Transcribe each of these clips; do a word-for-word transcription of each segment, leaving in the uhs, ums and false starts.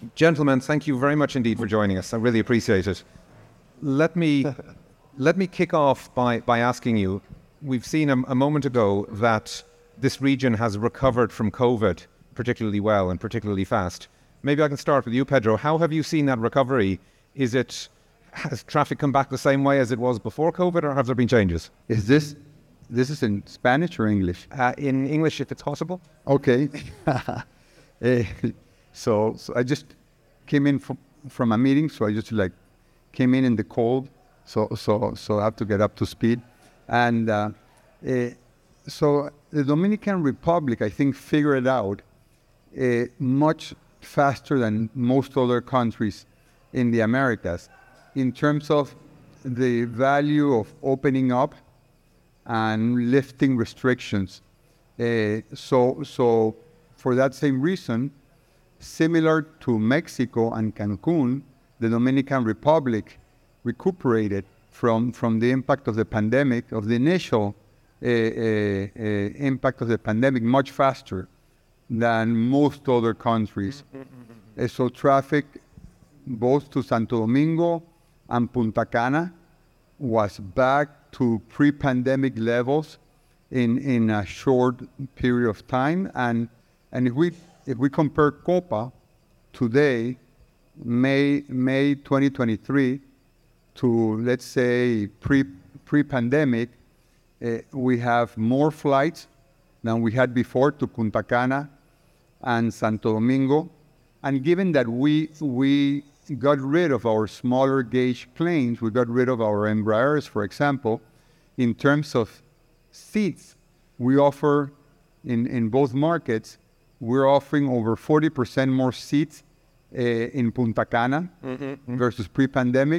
Gentlemen, thank you very much indeed for joining us. I really appreciate it. Let me let me kick off by, by asking you, we've seen a, a moment ago that this region has recovered from COVID particularly well and particularly fast. Maybe I can start with you, Pedro. How have you seen that recovery? Is it, has traffic come back the same way as it was before COVID, or have there been changes? Is this, this is in Spanish or English? Uh, in English, if it's possible. Okay. uh, so, so I just came in from, from a meeting, so I just like came in in the cold, so so so I have to get up to speed. And uh, uh, so the Dominican Republic, I think, figured it out uh, much faster than most other countries in the Americas in terms of the value of opening up and lifting restrictions. Uh, so, so for that same reason, similar to Mexico and Cancun, the Dominican Republic recuperated from, from the impact of the pandemic, of the initial uh, uh, uh, impact of the pandemic much faster than most other countries. Uh, so traffic both to Santo Domingo and Punta Cana was back to pre-pandemic levels in, in a short period of time. And, and if we if we compare Copa today, May May twenty twenty-three, to let's say pre pre-pandemic, uh, we have more flights than we had before to Punta Cana and Santo Domingo. And given that we we got rid of our smaller gauge planes, we got rid of our Embraers, for example, in terms of seats, we offer in, in both markets, we're offering over forty percent more seats uh, in Punta Cana mm-hmm. versus pre-pandemic,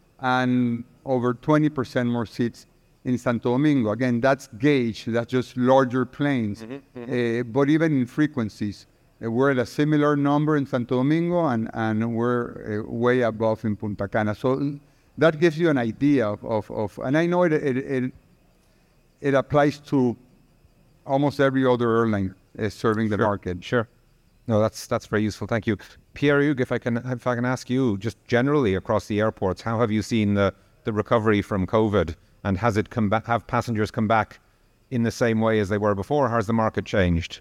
and over twenty percent more seats in Santo Domingo. Again, that's gauge, that's just larger planes. Mm-hmm. Mm-hmm. Uh, but even in frequencies, uh, we're at a similar number in Santo Domingo, and, and we're uh, way above in Punta Cana. So that gives you an idea of, of, of and I know it, it, it, it applies to almost every other airline uh, serving the sure. market. Sure. No, that's that's very useful. Thank you. Pierre-Hugues, if I can if I can ask you, just generally across the airports, how have you seen the, the recovery from COVID, and has it come back, have passengers come back in the same way as they were before, or has the market changed?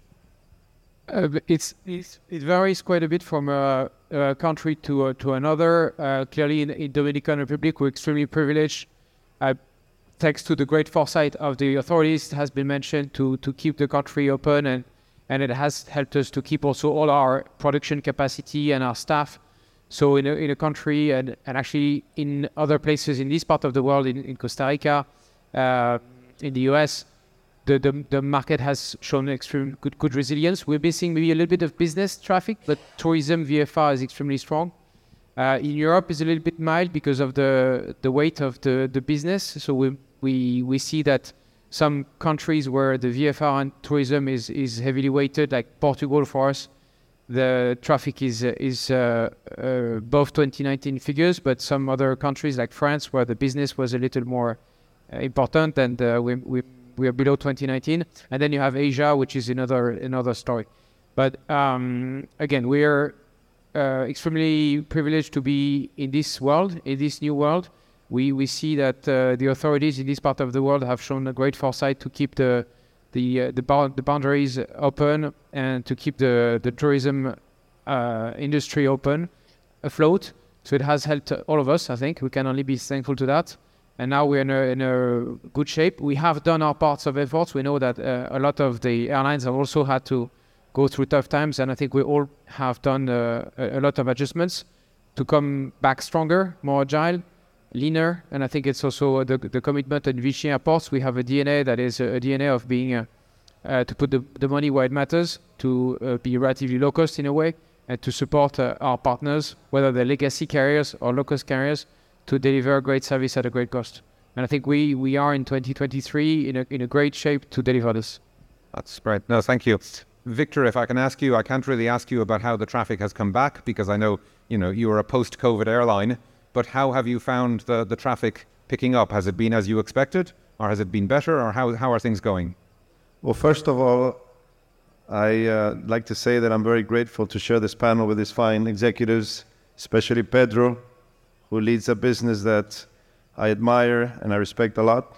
Uh, it's, it's it varies quite a bit from a, a country to uh, to another. Uh, clearly, in, in Dominican Republic, we're extremely privileged. Uh, thanks to the great foresight of the authorities, it has been mentioned to to keep the country open, and and it has helped us to keep also all our production capacity and our staff. So in a, in a country and, and actually in other places in this part of the world, in, in Costa Rica, uh, in the U S, the, the the market has shown extreme good good resilience. We're missing maybe a little bit of business traffic, but tourism V F R is extremely strong. Uh, in Europe, is a little bit mild because of the the weight of the, the business. So we we we see that some countries where the V F R and tourism is, is heavily weighted, like Portugal for us, the traffic is is uh, uh, above twenty nineteen figures, but some other countries like France, where the business was a little more uh, important, and uh, we, we we are below twenty nineteen. And then you have Asia, which is another another story. But um, again, we are uh, extremely privileged to be in this world, in this new world. We we see that uh, the authorities in this part of the world have shown a great foresight to keep the the uh, the, bar- the boundaries open, and to keep the the tourism uh, industry open, afloat. So it has helped all of us. I think we can only be thankful to that. And now we're in a, in a good shape. We have done our parts of efforts. We know that uh, a lot of the airlines have also had to go through tough times, and I think we all have done uh, a, a lot of adjustments to come back stronger, more agile, leaner. And I think it's also the, the commitment at Vichy Airports. We have a D N A that is a, a D N A of being uh, uh, to put the, the money where it matters, to uh, be relatively low cost in a way, and to support uh, our partners, whether they're legacy carriers or low cost carriers, to deliver great service at a great cost. And I think we, we are in twenty twenty-three in a in a great shape to deliver this. That's great. No, thank you. Victor, if I can ask you, I can't really ask you about how the traffic has come back, because I know, you know, you are a post-COVID airline. But how have you found the, the traffic picking up? Has it been as you expected, or has it been better, or how how are things going? Well, first of all, I uh, like to say that I'm very grateful to share this panel with these fine executives, especially Pedro, who leads a business that I admire and I respect a lot.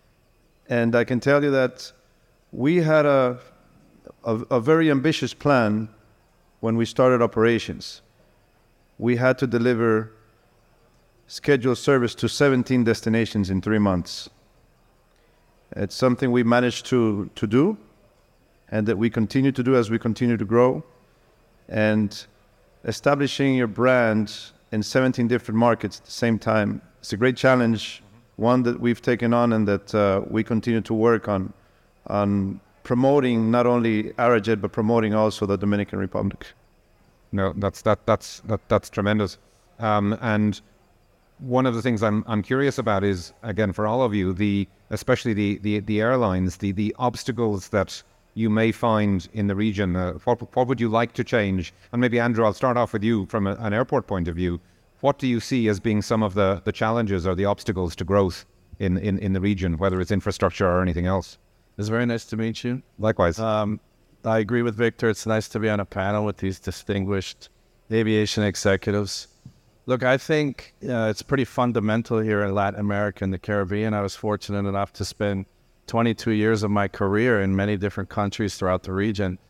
And I can tell you that we had a, a, a very ambitious plan when we started operations. We had to deliver scheduled service to seventeen destinations in three months. It's something we managed to, to do, and that we continue to do as we continue to grow. And establishing your brand in seventeen different markets at the same time, it's a great challenge, one that we've taken on and that uh, we continue to work on, on promoting not only Arajet, but promoting also the Dominican Republic. No, that's that that's that, that's tremendous. Um, and one of the things I'm I'm curious about is, again, for all of you, the especially the the, the airlines, the the obstacles that you may find in the region. Uh, what what would you like to change? And maybe Andrew, I'll start off with you from a, an airport point of view. What do you see as being some of the, the challenges or the obstacles to growth in, in, in the region, whether it's infrastructure or anything else? It's very nice to meet you. Likewise. Um, I agree with Victor. It's nice to be on a panel with these distinguished aviation executives. Look, I think uh, it's pretty fundamental here in Latin America and the Caribbean. I was fortunate enough to spend twenty-two years of my career in many different countries throughout the region,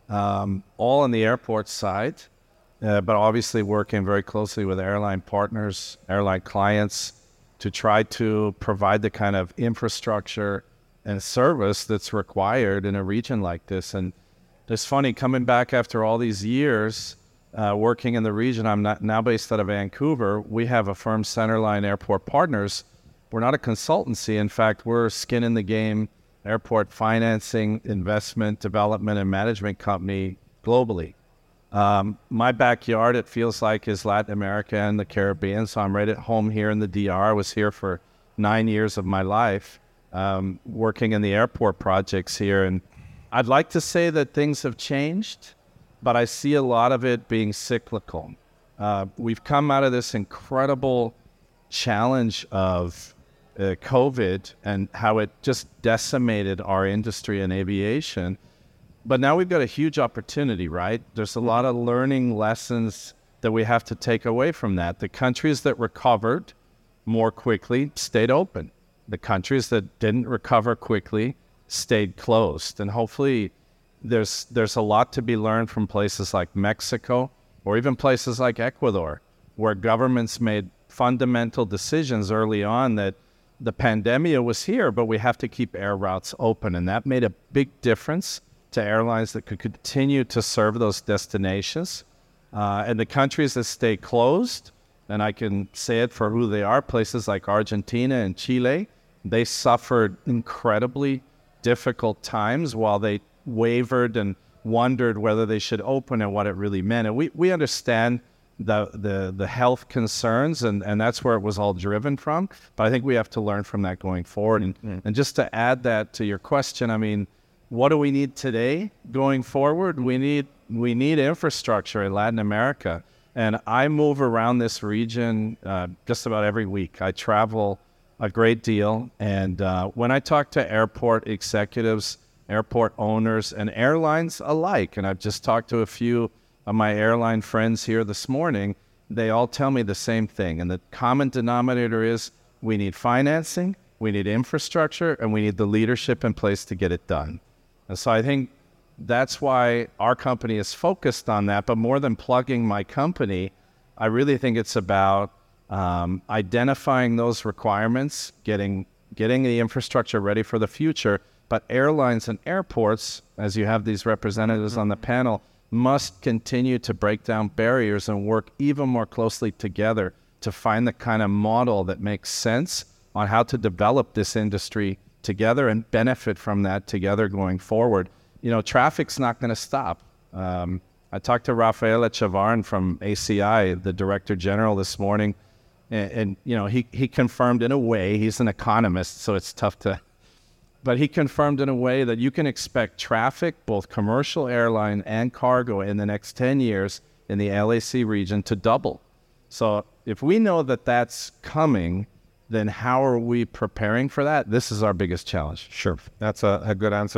um, all on the airport side, uh, but obviously working very closely with airline partners, airline clients, to try to provide the kind of infrastructure and service that's required in a region like this. And it's funny, coming back after all these years, uh, working in the region, I'm not, now based out of Vancouver. We have a firm, Centerline Airport Partners. We're not a consultancy. In fact, we're skin in the game, airport financing, investment, development, and management company globally. Um, my backyard, it feels like, is Latin America and the Caribbean, so I'm right at home here in the D R. I was here for nine years of my life, um, working in the airport projects here. And I'd like to say that things have changed, but I see a lot of it being cyclical. Uh, we've come out of this incredible challenge of uh, COVID and how it just decimated our industry in aviation. But now we've got a huge opportunity, right? There's a lot of learning lessons that we have to take away from that. The countries that recovered more quickly stayed open. The countries that didn't recover quickly stayed closed. And hopefully there's there's a lot to be learned from places like Mexico or even places like Ecuador, where governments made fundamental decisions early on that the pandemic was here, but we have to keep air routes open. And that made a big difference to airlines that could continue to serve those destinations. Uh, and the countries that stay closed, and I can say it for who they are, places like Argentina and Chile, they suffered incredibly difficult times while they wavered and wondered whether they should open and what it really meant. And we, we understand the, the, the health concerns, and, and that's where it was all driven from. But I think we have to learn from that going forward. And, mm-hmm. and just to add that to your question, I mean, what do we need today going forward? We need we need infrastructure in Latin America. And I move around this region uh, just about every week. I travel a great deal. And uh, when I talk to airport executives, airport owners, and airlines alike, and I've just talked to a few of my airline friends here this morning, they all tell me the same thing. And the common denominator is we need financing, we need infrastructure, and we need the leadership in place to get it done. And so I think that's why our company is focused on that. But more than plugging my company, I really think it's about um, identifying those requirements, getting getting the infrastructure ready for the future. But airlines and airports, as you have these representatives on the panel, must continue to break down barriers and work even more closely together to find the kind of model that makes sense on how to develop this industry together and benefit from that together going forward. You know, traffic's not going to stop. Um, I talked to Rafael Echevarren from A C I, the Director General, this morning, and, and you know, he, he confirmed in a way, he's an economist, so it's tough to, but he confirmed in a way that you can expect traffic, both commercial airline and cargo, in the next ten years in the L A C region to double. So if we know that that's coming, then how are we preparing for that? This is our biggest challenge. Sure, that's a, a good answer.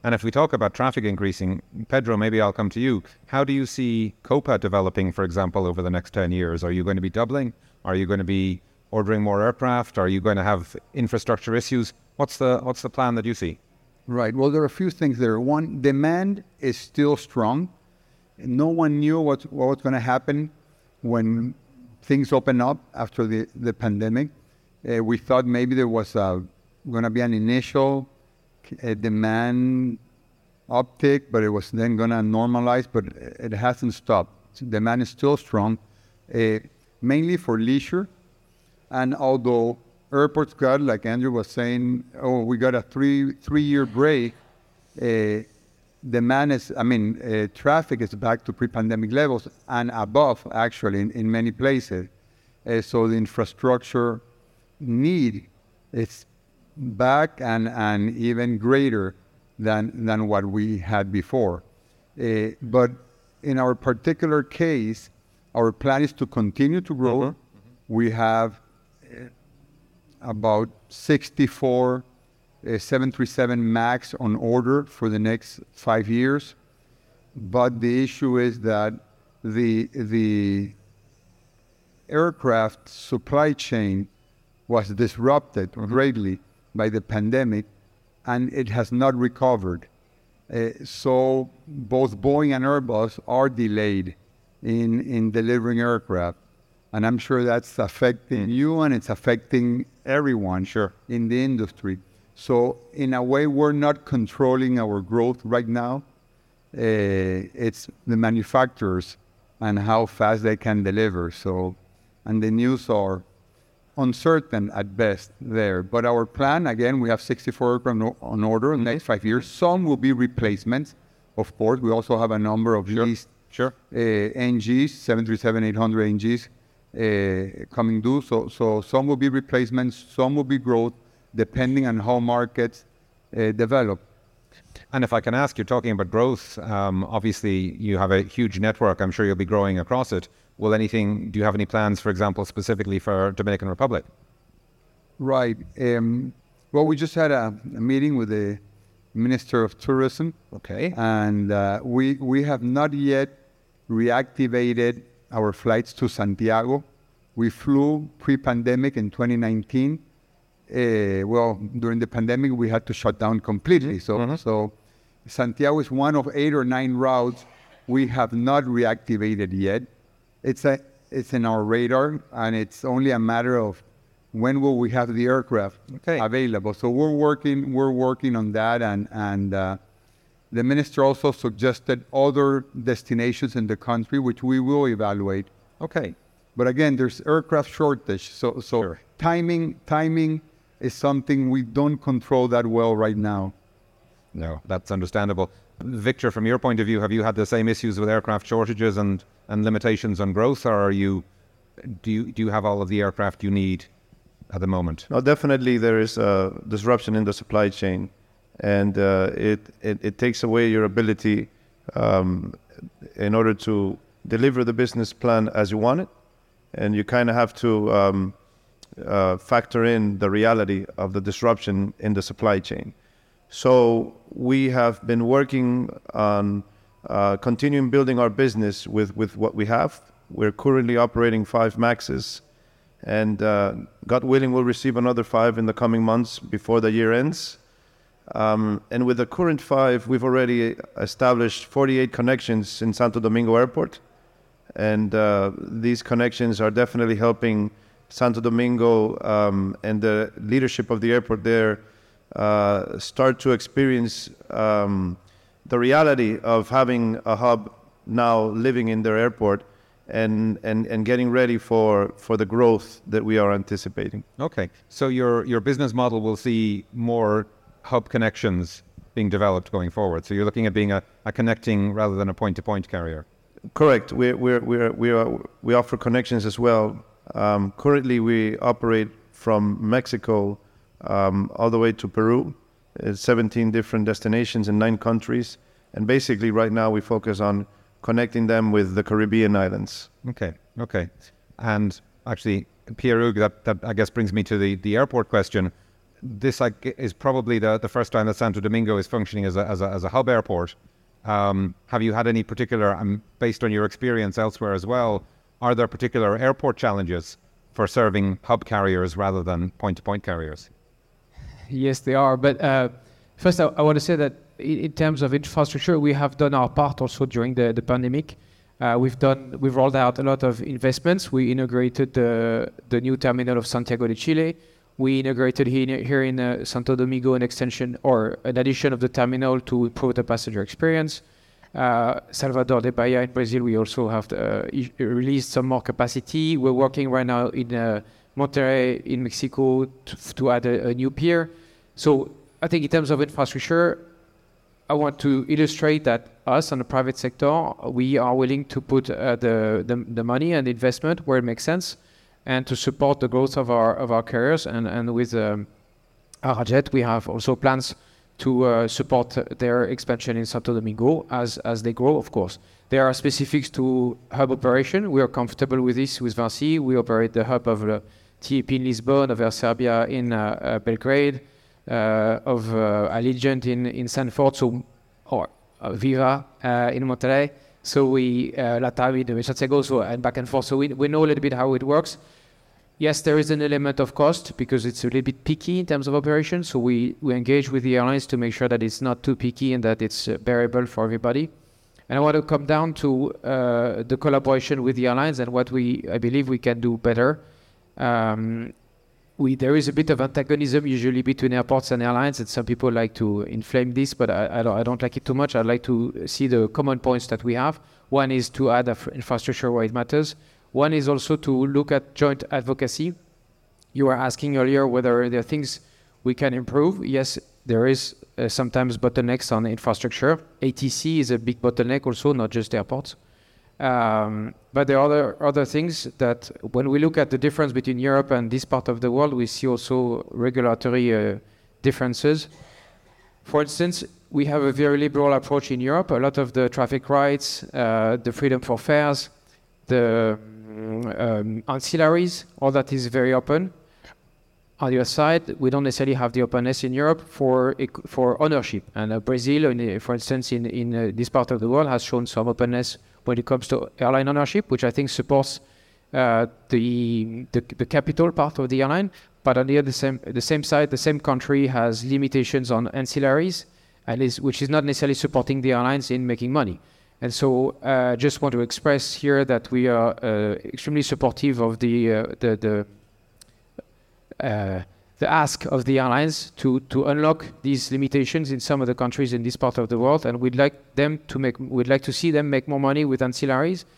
And if we talk about traffic increasing, Pedro, maybe I'll come to you. How do you see Copa developing, for example, over the next ten years? Are you going to be doubling? Are you going to be ordering more aircraft? Are you going to have infrastructure issues? What's the what's the plan that you see? Right. Well, there are a few things there. One, demand is still strong. No one knew what, what was going to happen when things open up after the, the pandemic. Uh, we thought maybe there was going to be an initial uh, demand uptick, but it was then going to normalize, but it hasn't stopped. Demand is still strong, uh, mainly for leisure. And although airports got, like Andrew was saying, oh, we got a three three year break. Uh, demand is, I mean, uh, traffic is back to pre-pandemic levels and above, actually, in, in many places. Uh, so the infrastructure need is back and, and even greater than than what we had before. Uh, but in our particular case, our plan is to continue to grow. Mm-hmm. We have about sixty-four uh, seven thirty-seven MAX on order for the next five years. But the issue is that the the aircraft supply chain was disrupted mm-hmm. greatly by the pandemic, and it has not recovered. Uh, so both Boeing and Airbus are delayed in, in delivering aircraft. And I'm sure that's affecting mm. you, and it's affecting everyone sure. in the industry. So in a way, we're not controlling our growth right now. Uh, it's the manufacturers and how fast they can deliver. So, and the news are uncertain at best there. But our plan, again, we have sixty-four aircraft on order in the next five years. Some will be replacements, of course. We also have a number of sure. leased sure. Uh, N Gs, seven thirty-seven eight hundred N Gs. Uh, coming due, so so some will be replacements, some will be growth, depending on how markets uh, develop. And if I can ask, you're talking about growth. Um, obviously, you have a huge network. I'm sure you'll be growing across it. Will anything? Do you have any plans, for example, specifically for Dominican Republic? Right. Um, well, we just had a, a meeting with the Minister of Tourism. Okay. And uh, we we have not yet reactivated our flights to Santiago. We flew pre-pandemic in twenty nineteen. Uh, well, during the pandemic, we had to shut down completely. So, mm-hmm. so Santiago is one of eight or nine routes we have not reactivated yet. It's a, it's in our radar, and it's only a matter of when will we have the aircraft okay. available. So we're working, we're working on that, and and. Uh, The minister also suggested other destinations in the country, which we will evaluate. Okay. But again, there's aircraft shortage. So, so sure. timing timing is something we don't control that well right now. No, that's understandable. Victor, from your point of view, have you had the same issues with aircraft shortages and, and limitations on growth, or are you do you do you have all of the aircraft you need at the moment? No, definitely there is a disruption in the supply chain. And uh, it, it it takes away your ability um, in order to deliver the business plan as you want it, and you kind of have to um, uh, factor in the reality of the disruption in the supply chain. So we have been working on uh, continuing building our business with, with what we have. We're currently operating five MAXes, and uh, God willing, we'll receive another five in the coming months before the year ends. Um, and with the current five, we've already established forty-eight connections in Santo Domingo Airport. And uh, these connections are definitely helping Santo Domingo um, and the leadership of the airport there uh, start to experience um, the reality of having a hub now living in their airport and, and, and getting ready for, for the growth that we are anticipating. Okay. So your, your business model will see more hub connections being developed going forward. So you're looking at being a, a connecting rather than a point-to-point carrier. Correct. We we we we are, we offer connections as well. Um, currently, we operate from Mexico um, all the way to Peru. It's seventeen different destinations in nine countries, and basically right now we focus on connecting them with the Caribbean islands. Okay. Okay. And actually, Pierre-Hugues, that, that I guess brings me to the, the airport question. this like, is probably the, the first time that Santo Domingo is functioning as a, as a, as a hub airport. Um, have you had any particular, um, based on your experience elsewhere as well, are there particular airport challenges for serving hub carriers rather than point-to-point carriers? Yes, they are. But uh, first, I, I want to say that in, in terms of infrastructure, we have done our part also during the, the pandemic. Uh, we've done, we've rolled out a lot of investments. We integrated the the new terminal of Santiago de Chile. We integrated here, here in uh, Santo Domingo an extension or an addition of the terminal to improve the passenger experience. Uh, Salvador de Bahia in Brazil, we also have uh, e- released some more capacity. We're working right now in uh, Monterrey in Mexico to, to add a, a new pier. So I think in terms of infrastructure, I want to illustrate that us and the private sector, we are willing to put uh, the, the the money and investment where it makes sense, and to support the growth of our of our carriers. And and with um, Arajet, we have also plans to uh, support their expansion in Santo Domingo as as they grow. Of course, there are specifics to hub operation. We are comfortable with this with Vinci. We operate the hub of uh, T A P in Lisbon, of Air Serbia in uh, uh, Belgrade. Uh, of uh, Allegiant in, in Sanford, so, or uh, Viva uh, in Monterrey. So we, uh, LATAM in Santiago, so, and back and forth. So we, we know a little bit how it works. Yes, there is an element of cost because it's a little bit picky in terms of operation. So we, we engage with the airlines to make sure that it's not too picky and that it's uh, bearable for everybody. And I want to come down to uh, the collaboration with the airlines and what we, I believe we can do better. Um, We, there is a bit of antagonism usually between airports and airlines, and some people like to inflame this, but I, I, don't, I don't like it too much. I'd like to see the common points that we have. One is to add infrastructure where it matters. One is also to look at joint advocacy. You were asking earlier whether there are things we can improve. Yes, there is uh, sometimes bottlenecks on infrastructure. A T C is a big bottleneck also, not just airports. Um, but there are other, other things that when we look at the difference between Europe and this part of the world, we see also regulatory uh, differences. For instance, we have a very liberal approach in Europe. A lot of the traffic rights, uh, the freedom for fares, the um, ancillaries, all that is very open. On the other side, we don't necessarily have the openness in Europe for for ownership. And uh, Brazil, in, for instance, in, in uh, this part of the world, has shown some openness when it comes to airline ownership, which I think supports uh, the, the the capital part of the airline. But on the other same the same side, the same country has limitations on ancillaries, and is which is not necessarily supporting the airlines in making money. And so, I uh, just want to express here that we are uh, extremely supportive of the uh, the the. Uh, the ask of the airlines to, to unlock these limitations in some of the countries in this part of the world, and we'd like them to make, we'd like to see them make more money with ancillaries.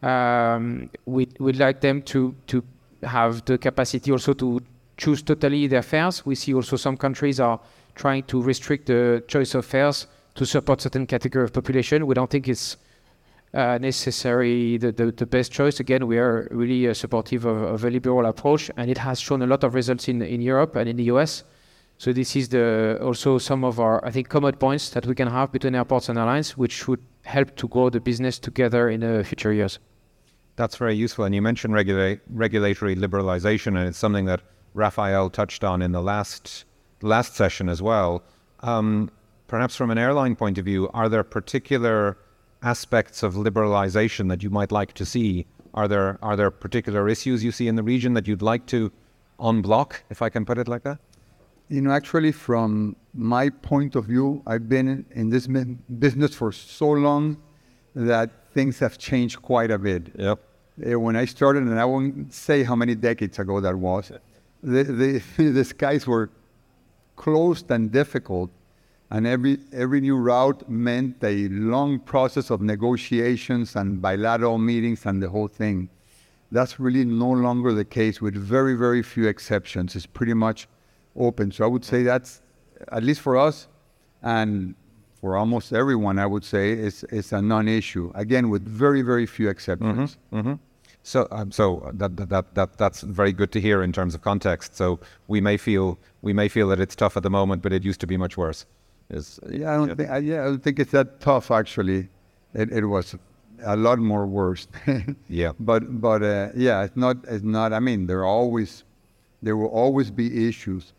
Um, we'd, we'd like them to to have the capacity also to choose totally their fares. We see also some countries are trying to restrict the choice of fares to support certain category of population. We don't think it's Uh, necessary, the, the, the best choice. Again, we are really uh, supportive of, of a liberal approach, and it has shown a lot of results in, in Europe and in the U S. So this is the also some of our, I think, common points that we can have between airports and airlines, which should help to grow the business together in the future years. That's very useful. And you mentioned regula- regulatory liberalization, and it's something that Raphael touched on in the last last session as well. Um, perhaps from an airline point of view, are there particular aspects of liberalization that you might like to see? Are there are there particular issues you see in the region that you'd like to unblock, if I can put it like that? You know, actually, from my point of view, I've been in this business for so long that things have changed quite a bit. Yep. When I started, and I won't say how many decades ago that was, the the, the skies were closed and difficult. And every every new route meant a long process of negotiations and bilateral meetings and the whole thing. That's really no longer the case, with very, very few exceptions. It's pretty much open. So I would say that's, at least for us and for almost everyone, I would say it's, it's a non-issue. Again, with very, very few exceptions. Mm-hmm, mm-hmm. So, um, so that, that that that's very good to hear in terms of context. So we may feel we may feel that it's tough at the moment, but it used to be much worse. Is, yeah, I don't yeah. think. I, yeah, I don't think it's that tough. Actually, it, it was a lot more worse. yeah. But but uh, yeah, it's not. It's not. I mean, there are always, there will always be issues.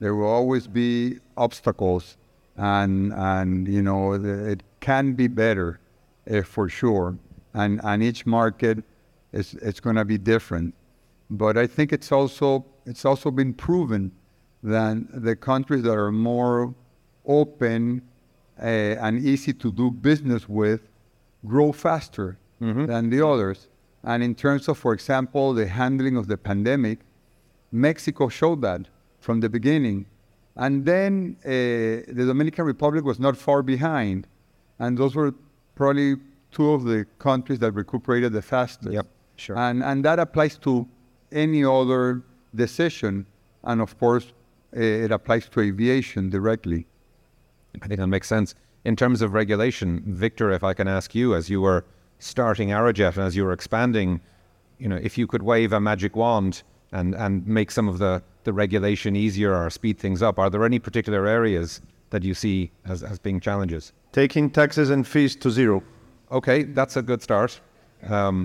There will always be obstacles, and and you know it can be better, uh, for sure. And and each market is it's going to be different. But I think it's also it's also been proven that the countries that are more open uh, and easy to do business with grow faster mm-hmm. than the others. And in terms of, for example, the handling of the pandemic, Mexico showed that from the beginning. And then uh, the Dominican Republic was not far behind. And those were probably two of the countries that recuperated the fastest. Yep, sure. And, and that applies to any other decision. And of course, uh, it applies to aviation directly. I think that makes sense. In terms of regulation, Victor, if I can ask you, as you were starting Aerojet and as you were expanding, you know, if you could wave a magic wand and, and make some of the, the regulation easier or speed things up, are there any particular areas that you see as, as being challenges? Taking taxes and fees to zero. Okay, that's a good start. Um,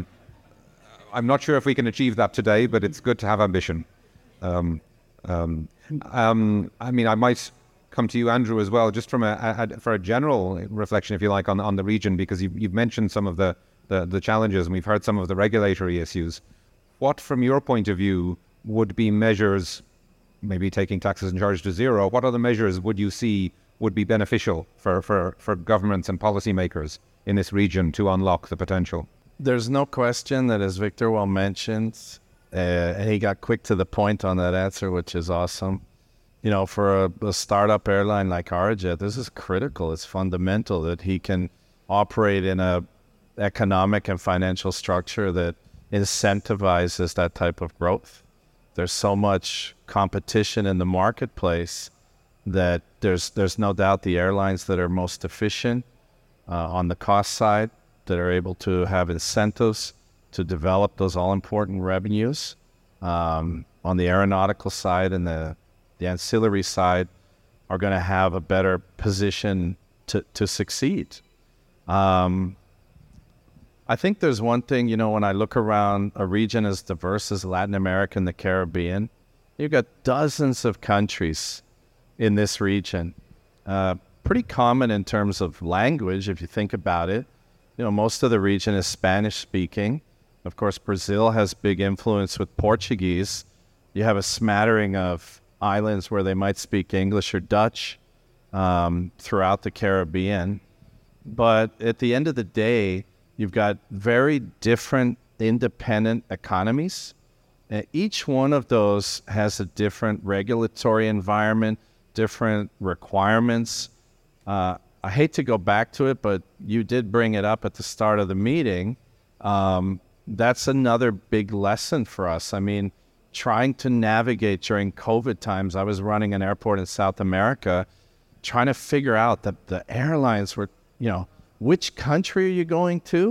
I'm not sure if we can achieve that today, but it's good to have ambition. Um, um, um, I mean, I might come to you, Andrew, as well, just from a, a for a general reflection, if you like, on on the region, because you've, you've mentioned some of the, the the challenges, and we've heard some of the regulatory issues. What, from your point of view, would be measures, maybe taking taxes and charges to zero? What other measures would you see would be beneficial for for for governments and policymakers in this region to unlock the potential? There's no question that, as Victor well mentioned, uh, and he got quick to the point on that answer, which is awesome. You know, for a, a startup airline like Aerojet, this is critical. It's fundamental that he can operate in a economic and financial structure that incentivizes that type of growth. There's so much competition in the marketplace that there's there's no doubt the airlines that are most efficient uh, on the cost side, that are able to have incentives to develop those all-important revenues um, on the aeronautical side and the the ancillary side, are going to have a better position to, to succeed. Um, I think there's one thing, you know, when I look around a region as diverse as Latin America and the Caribbean, you've got dozens of countries in this region. Uh, pretty common in terms of language, if you think about it. You know, most of the region is Spanish-speaking. Of course, Brazil has big influence with Portuguese. You have a smattering of islands where they might speak English or Dutch um, throughout the Caribbean. But at the end of the day, you've got very different independent economies. And each one of those has a different regulatory environment, different requirements. Uh, I hate to go back to it, but you did bring it up at the start of the meeting. Um, that's another big lesson for us. I mean, trying to navigate during COVID times, I was running an airport in South America, trying to figure out that the airlines were, you know, which country are you going to?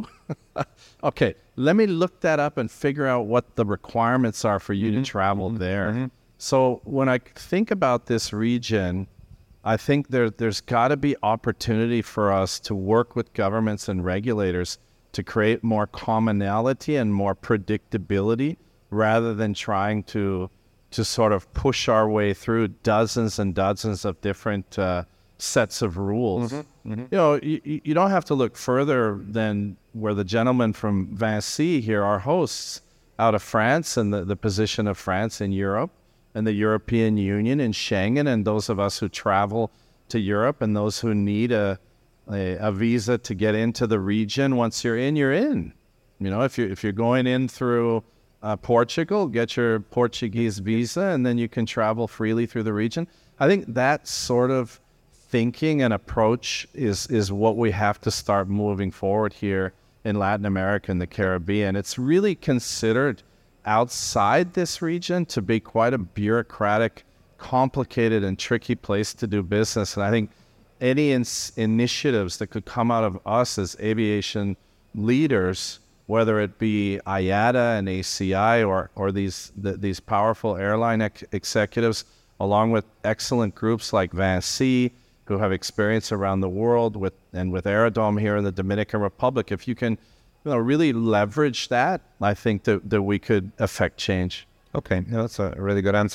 Okay, let me look that up and figure out what the requirements are for you mm-hmm. to travel mm-hmm. there. Mm-hmm. So when I think about this region, I think there, there's got to be opportunity for us to work with governments and regulators to create more commonality and more predictability, rather than trying to to sort of push our way through dozens and dozens of different uh, sets of rules. Mm-hmm, mm-hmm. You know, you, you don't have to look further than where the gentlemen from Vinci here are hosts out of France, and the, the position of France in Europe and the European Union and Schengen, and those of us who travel to Europe and those who need a, a, a visa to get into the region. Once you're in, you're in. You know, if, you, if you're going in through Uh, Portugal, get your Portuguese visa, and then you can travel freely through the region. I think that sort of thinking and approach is is what we have to start moving forward here in Latin America and the Caribbean. It's really considered outside this region to be quite a bureaucratic, complicated, and tricky place to do business. And I think any in- initiatives that could come out of us as aviation leaders, whether it be I A T A and A C I or or these the, these powerful airline ex- executives, along with excellent groups like Vinci, who have experience around the world, with and with Aerodom here in the Dominican Republic, if you can, you know, really leverage that, I think that, that we could affect change. Okay, no, that's a really good answer.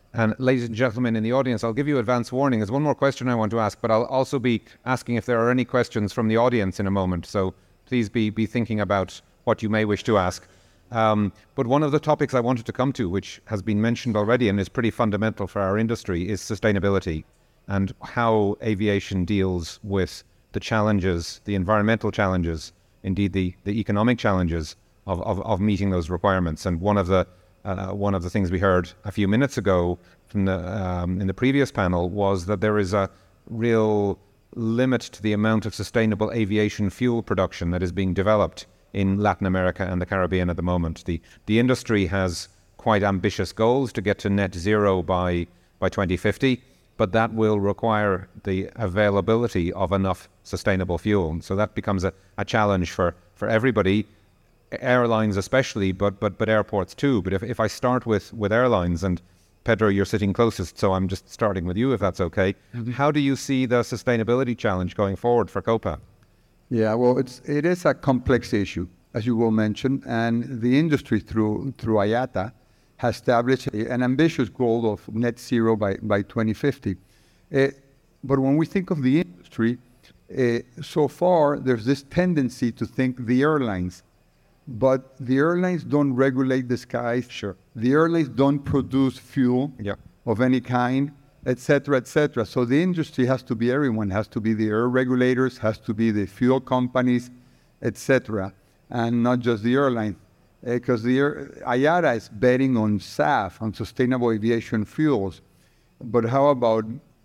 And ladies and gentlemen in the audience, I'll give you advance warning. There's one more question I want to ask, but I'll also be asking if there are any questions from the audience in a moment. So please be, be thinking about what you may wish to ask. Um, but one of the topics I wanted to come to, which has been mentioned already and is pretty fundamental for our industry, is sustainability and how aviation deals with the challenges, the environmental challenges, indeed the, the economic challenges of, of, of meeting those requirements. And one of the uh, one of the things we heard a few minutes ago from the, um, in the previous panel was that there is a real limit to the amount of sustainable aviation fuel production that is being developed in Latin America and the Caribbean at the moment. The the industry has quite ambitious goals to get to net zero by by twenty fifty, but that will require the availability of enough sustainable fuel. So that becomes a, a challenge for, for everybody, airlines especially, but but but airports too. But if, if I start with, with airlines, and Pedro, you're sitting closest, so I'm just starting with you if that's okay. Mm-hmm. How do you see the sustainability challenge going forward for Copa? Yeah, well, it's it is a complex issue, as you will mention, and the industry through through I A T A has established a, an ambitious goal of net zero by, by twenty fifty. Uh, but when we think of the industry, uh, so far there's this tendency to think the airlines, but the airlines don't regulate the skies. Sure. The airlines don't produce fuel yeah. of any kind, et cetera, et cetera. So the industry has to be everyone, has to be the air regulators, has to be the fuel companies, et cetera, and not just the airline. Because uh, the air, I A T A is betting on S A F, on sustainable aviation fuels. But how about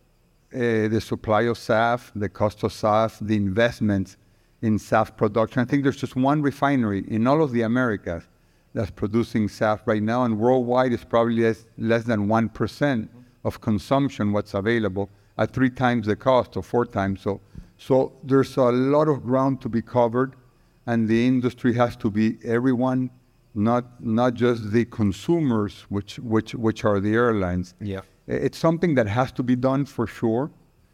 uh, the supply of S A F, the cost of S A F, the investments in S A F production? I think there's just one refinery in all of the Americas that's producing S A F right now, and worldwide it's probably less, less than one percent of consumption what's available at three times the cost or four times. So, so there's a lot of ground to be covered, and the industry has to be everyone, not not just the consumers, which which which are the airlines. Yeah, it's something that has to be done for sure,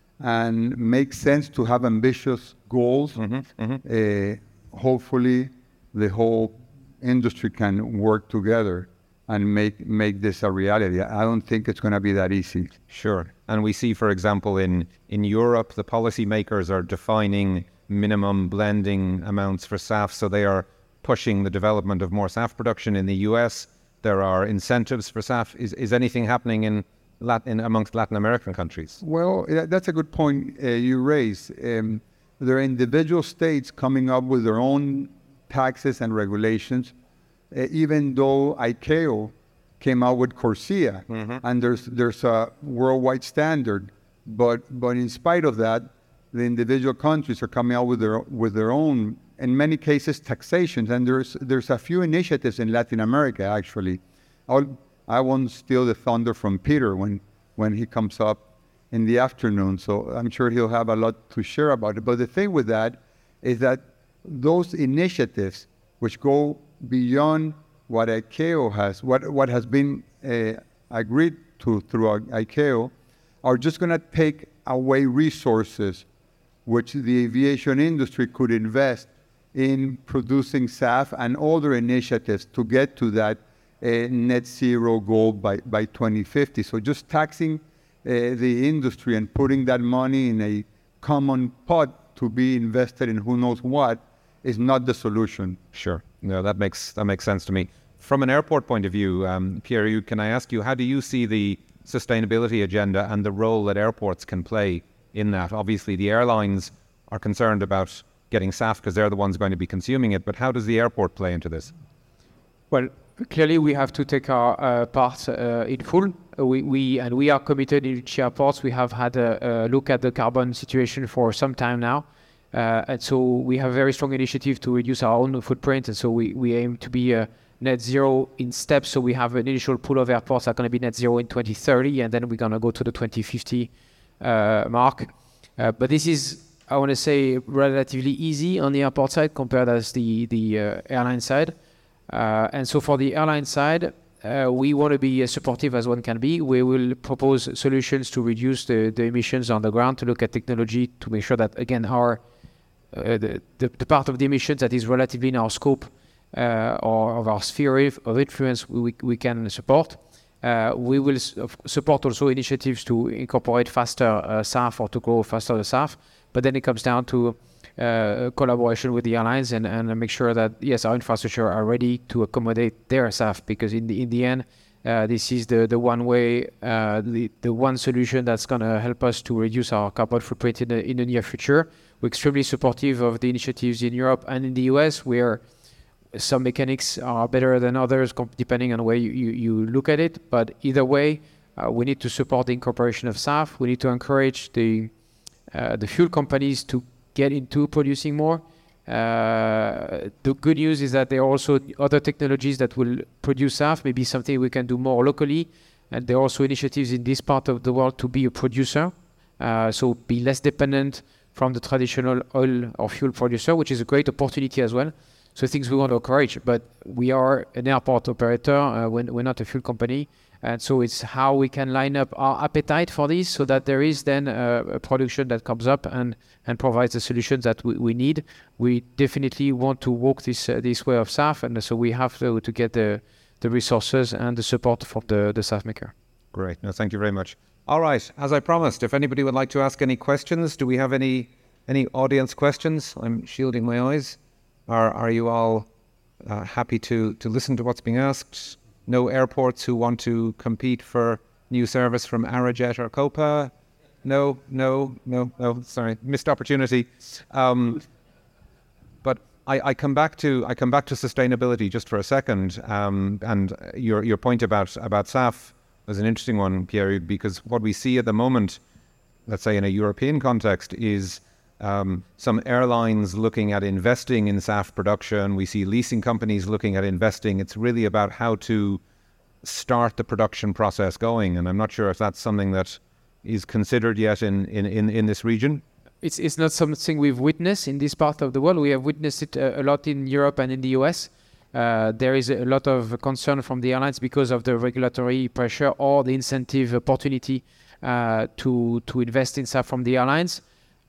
and makes sense to have ambitious goals. Mm-hmm, mm-hmm. Uh, hopefully, the whole industry can work together and make make this a reality. I don't think it's going to be that easy. Sure. And we see, for example, in, in Europe, the policymakers are defining minimum blending amounts for S A F, so they are pushing the development of more S A F production. In the U S, there are incentives for S A F. Is, is anything happening in Latin, amongst Latin American countries? Well, that's a good point uh, you raise. Um, there are individual states coming up with their own taxes and regulations. Uh, even though I C A O came out with CORSIA, mm-hmm. and there's there's a worldwide standard, but but in spite of that, the individual countries are coming out with their with their own, in many cases, taxations. And there's there's a few initiatives in Latin America actually. I'll, I won't steal the thunder from Peter when when he comes up in the afternoon. So I'm sure he'll have a lot to share about it. But the thing with that is that those initiatives, which go beyond what I C A O has, what what has been uh, agreed to through I C A O, are just going to take away resources which the aviation industry could invest in producing S A F and other initiatives to get to that uh, net zero goal by, by twenty fifty. So just taxing uh, the industry and putting that money in a common pot to be invested in who knows what is not the solution. Sure. No, that makes that makes sense to me. From an airport point of view, um, Pierre, you, can I ask you, how do you see the sustainability agenda and the role that airports can play in that? Obviously, the airlines are concerned about getting S A F because they're the ones going to be consuming it, but how does the airport play into this? Well, clearly we have to take our uh, part uh, in full. Uh, we, we and we are committed in each airports. We have had a, a look at the carbon situation for some time now. Uh, and so we have a very strong initiative to reduce our own footprint, and so we, we aim to be uh, net zero in steps. So we have an initial pool of airports that are going to be net zero in twenty thirty, and then we're going to go to the twenty fifty uh, mark. Uh, but this is, I want to say, relatively easy on the airport side compared as the, the uh, airline side. Uh, and so for the airline side, uh, we want to be as supportive as one can be. We will propose solutions to reduce the, the emissions on the ground, to look at technology to make sure that, again, our Uh, the, the, the part of the emissions that is relatively in our scope uh, or of our sphere of influence we, we can support. Uh, we will s- of- support also initiatives to incorporate faster uh, S A F or to grow faster the S A F. But then it comes down to uh, collaboration with the airlines and, and make sure that, yes, our infrastructure are ready to accommodate their S A F, because in the in the end, uh, this is the, the one way, uh, the, the one solution that's going to help us to reduce our carbon footprint in the, in the near future. We're extremely supportive of the initiatives in Europe and in the U S, where some mechanics are better than others, comp- depending on the way you, you, you look at it. But either way, uh, we need to support the incorporation of S A F. We need to encourage the uh, the fuel companies to get into producing more. Uh, the good news is that there are also other technologies that will produce S A F, maybe something we can do more locally. And there are also initiatives in this part of the world to be a producer, uh, so be less dependent from the traditional oil or fuel producer, which is a great opportunity as well. So things we want to encourage, but we are an airport operator, uh, we're, we're not a fuel company. And so it's how we can line up our appetite for this so that there is then a, a production that comes up and, and provides the solutions that we, we need. We definitely want to walk this uh, this way of S A F, and so we have to, to get the, the resources and the support from the, the S A F maker. Great. No, thank you very much. All right. As I promised, if anybody would like to ask any questions, do we have any any audience questions? I'm shielding my eyes. Are are you all uh, happy to, to listen to what's being asked? No airports who want to compete for new service from Arajet or Copa? No, no, no, no. Sorry, missed opportunity. Um, but I, I come back to I come back to sustainability just for a second. Um, and your your point about about S A F was an interesting one, Pierre, because what we see at the moment, let's say in a European context, is Um, some airlines looking at investing in S A F production. We see leasing companies looking at investing. It's really about how to start the production process going. And I'm not sure if that's something that is considered yet in, in, in, in this region. It's it's not something we've witnessed in this part of the world. We have witnessed it a, a lot in Europe and in the U S. Uh, there is a lot of concern from the airlines because of the regulatory pressure or the incentive opportunity uh, to to invest in S A F from the airlines.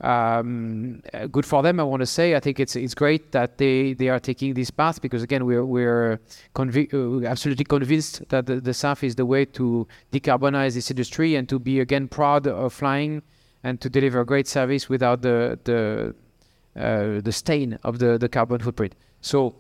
Um, uh, good for them, I want to say. I think it's it's great that they, they are taking this path, because again we're we're convi- uh, absolutely convinced that the, the S A F is the way to decarbonize this industry and to be again proud of flying and to deliver great service without the the uh, the stain of the, the carbon footprint. So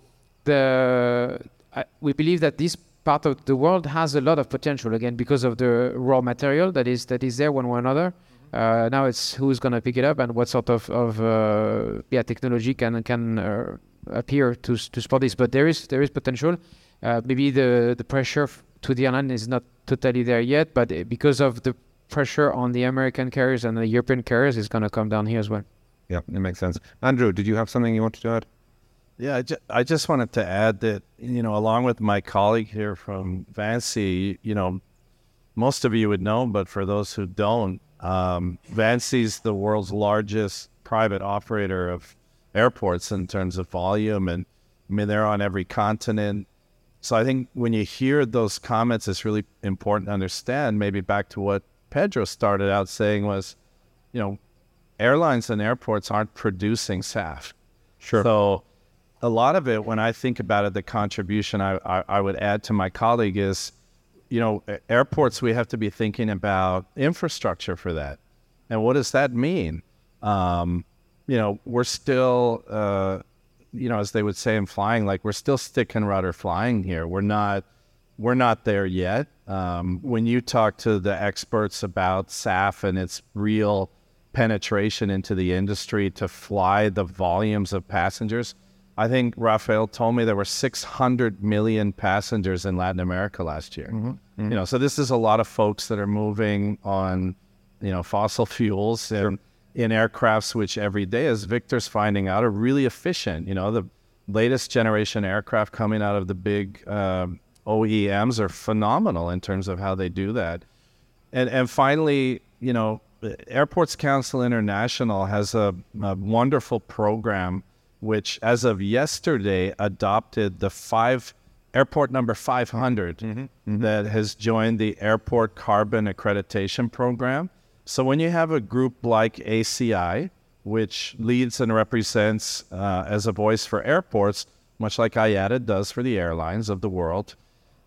the uh, we believe that this part of the world has a lot of potential, again because of the raw material that is that is there one way or another. Uh, now it's who's going to pick it up and what sort of, of uh, yeah technology can can uh, appear to to support this. But there is there is potential. Uh, maybe the the pressure f- to the airline is not totally there yet, but because of the pressure on the American carriers and the European carriers, is going to come down here as well. Yeah, it makes sense. Andrew, did you have something you wanted to add? Yeah, I, ju- I just wanted to add that, you know, along with my colleague here from VINCI, you know, most of you would know, but for those who don't, um, VINCI is the world's largest private operator of airports in terms of volume. And I mean, they're on every continent. So I think when you hear those comments, it's really important to understand, maybe back to what Pedro started out saying was, you know, airlines and airports aren't producing S A F. Sure. So a lot of it, when I think about it, the contribution I, I, I would add to my colleague is, you know, airports, we have to be thinking about infrastructure for that. And what does that mean? Um, you know, we're still, uh, you know, as they would say in flying, like we're still stick and rudder flying here. We're not, we're not there yet. Um, when you talk to the experts about S A F and its real penetration into the industry to fly the volumes of passengers, I think Rafael told me there were six hundred million passengers in Latin America last year. Mm-hmm. Mm-hmm. You know, so this is a lot of folks that are moving on, you know, fossil fuels and in aircrafts, which every day, as Victor's finding out, are really efficient. You know, the latest generation aircraft coming out of the big um, O E Ms are phenomenal in terms of how they do that. And and finally, you know, Airports Council International has a, a wonderful program which, as of yesterday, adopted the five airport number five hundred mm-hmm. Mm-hmm. that has joined the Airport Carbon Accreditation Program. So when you have a group like A C I, which leads and represents uh, as a voice for airports, much like I A T A does for the airlines of the world,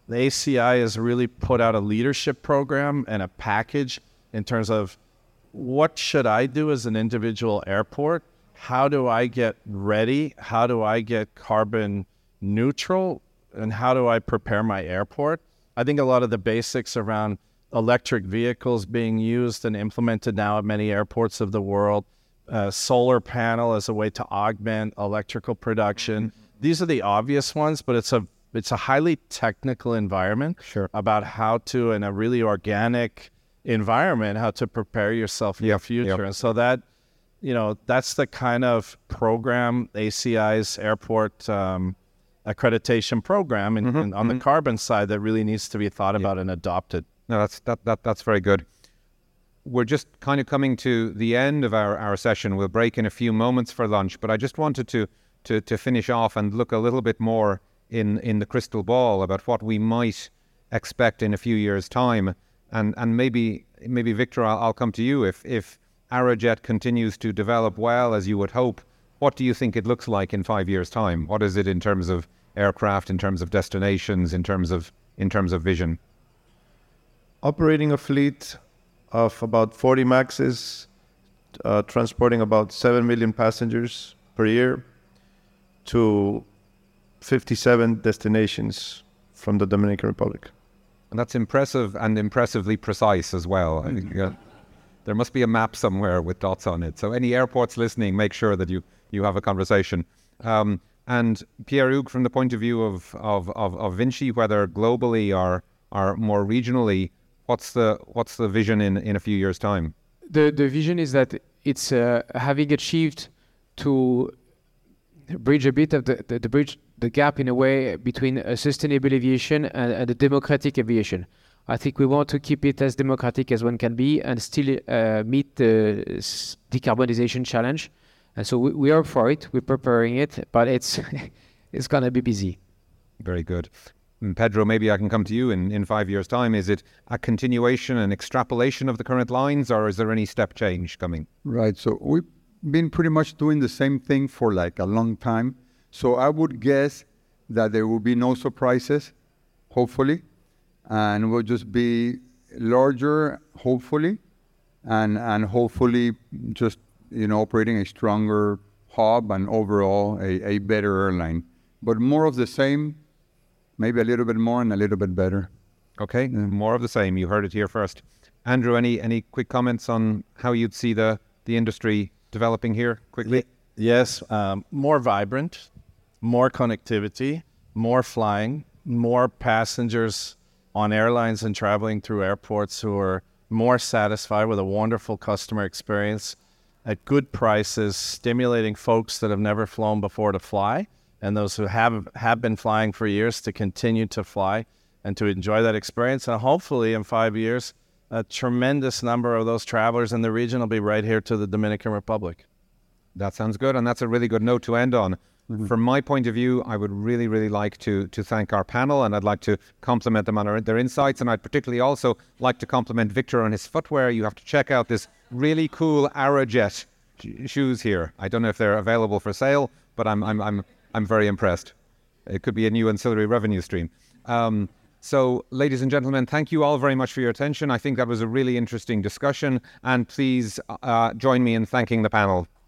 the A C I has really put out a leadership program and a package in terms of what should I do as an individual airport? How do I get ready? How do I get carbon neutral? And how do I prepare my airport? I think a lot of the basics around electric vehicles being used and implemented now at many airports of the world, uh, solar panel as a way to augment electrical production. These are the obvious ones, but it's a it's a highly technical environment Sure. about how to, in a really organic environment, how to prepare yourself for Yep, the future. yep. And so that, you know, that's the kind of program A C I's airport um, accreditation program in, Mm-hmm, in, on mm-hmm. the carbon side that really needs to be thought about and adopted. No, that's that, that that's very good. We're just kind of coming to the end of our, our session. We'll break in a few moments for lunch, but I just wanted to to to finish off and look a little bit more in, in the crystal ball about what we might expect in a few years' time. And and maybe maybe Victor, I'll, I'll come to you. If if Aerojet continues to develop well as you would hope, what do you think it looks like in five years' time? What is it in terms of aircraft, in terms of destinations, in terms of in terms of vision? Operating a fleet of about forty Maxes, uh, transporting about seven million passengers per year to fifty-seven destinations from the Dominican Republic. And that's impressive and impressively precise as well. I think, uh, there must be a map somewhere with dots on it. So any airports listening, make sure that you, you have a conversation. Um, and Pierre-Hugues, from the point of view of, of, of, of Vinci, whether globally or, or more regionally, what's the what's the vision in, in a few years' time? The the vision is that it's uh, having achieved to bridge a bit of the, the, the bridge the gap in a way between a sustainable aviation and, and a democratic aviation. I think we want to keep it as democratic as one can be and still uh, meet the s- decarbonization challenge. And so we, we are for it. We're preparing it, but it's it's gonna be busy. Very good. And Pedro, maybe I can come to you in, in five years' time. Is it a continuation and extrapolation of the current lines, or is there any step change coming? Right. So we've been pretty much doing the same thing for like a long time. So I would guess that there will be no surprises, hopefully, and we'll just be larger, hopefully, and and hopefully just, you know, operating a stronger hub and overall a, a better airline. But more of the same, maybe a little bit more and a little bit better. Okay, more of the same. You heard it here first. Andrew, any any quick comments on how you'd see the, the industry developing here quickly? Yes, um, more vibrant, more connectivity, more flying, more passengers on airlines and traveling through airports who are more satisfied with a wonderful customer experience at good prices, stimulating folks that have never flown before to fly, and those who have have been flying for years to continue to fly and to enjoy that experience. And hopefully in five years, a tremendous number of those travelers in the region will be right here to the Dominican Republic. That sounds good, and that's a really good note to end on. Mm-hmm. From my point of view, I would really, really like to to thank our panel, and I'd like to compliment them on our, their insights, and I'd particularly also like to compliment Victor on his footwear. You have to check out this really cool Aerojet sh- shoes here. I don't know if they're available for sale, but I'm I'm I'm I'm very impressed. It could be a new ancillary revenue stream. Um, so, ladies and gentlemen, thank you all very much for your attention. I think that was a really interesting discussion, and please uh, join me in thanking the panel.